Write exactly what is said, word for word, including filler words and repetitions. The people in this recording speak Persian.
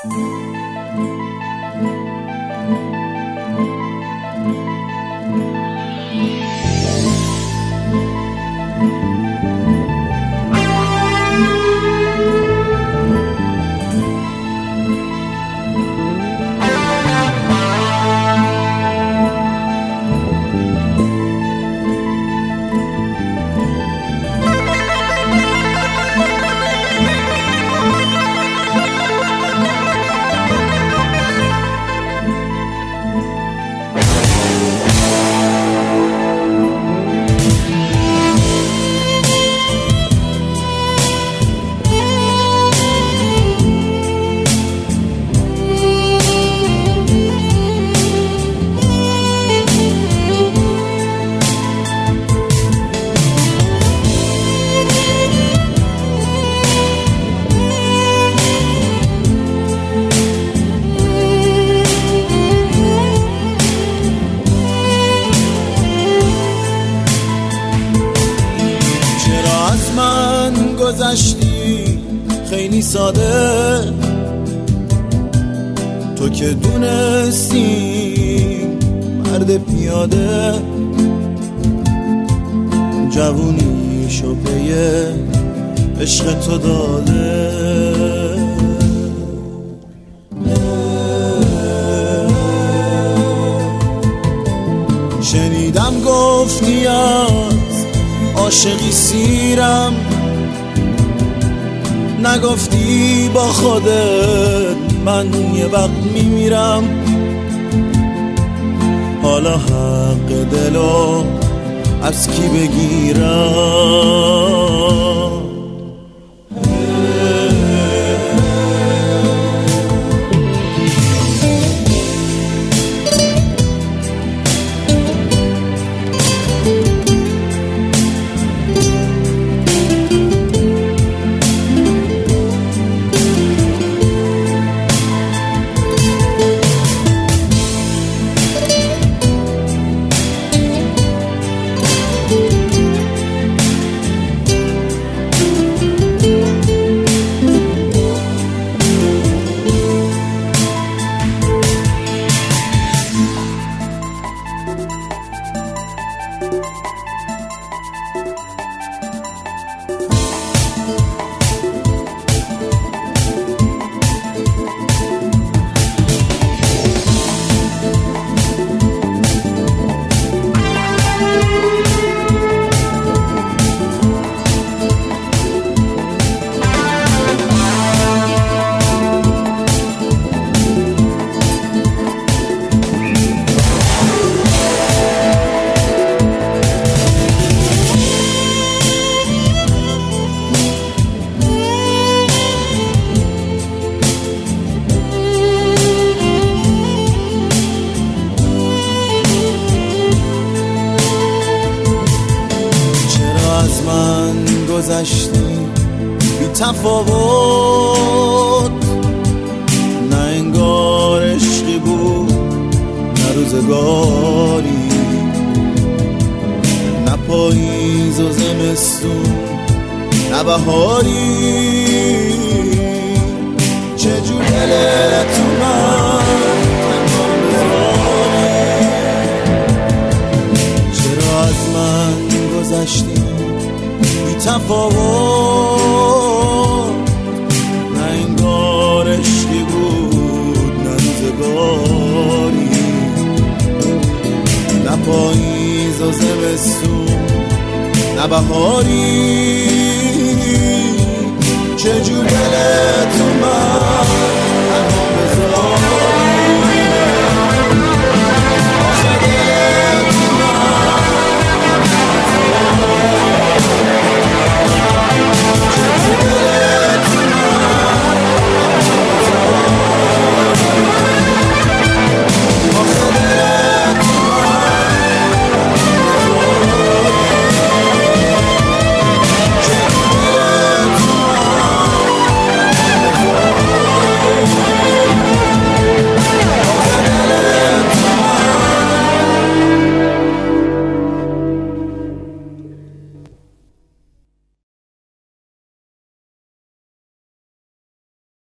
گذشتی خیلی ساده، تو که دونستی مرد پیاده، جوونیشو پی عشق تو داده. شنیدم گفتی از عاشقی سیرم، نگفتی با خودت من یه وقت میمیرم. حالا حق دلو از کی بگیرم؟ گذشتی بی تفاوت، نه انگار عشقی بود نه روزگاری، نه پاییز و زمستون نه بهاری. چجور دلت اومد تنها بذاری؟ چرا از من گذشتی بی تفاوت، نه انگار عشقی بود نه روزگاری، نه پاییز و زمستون نه بهاری. چجور دلت اومد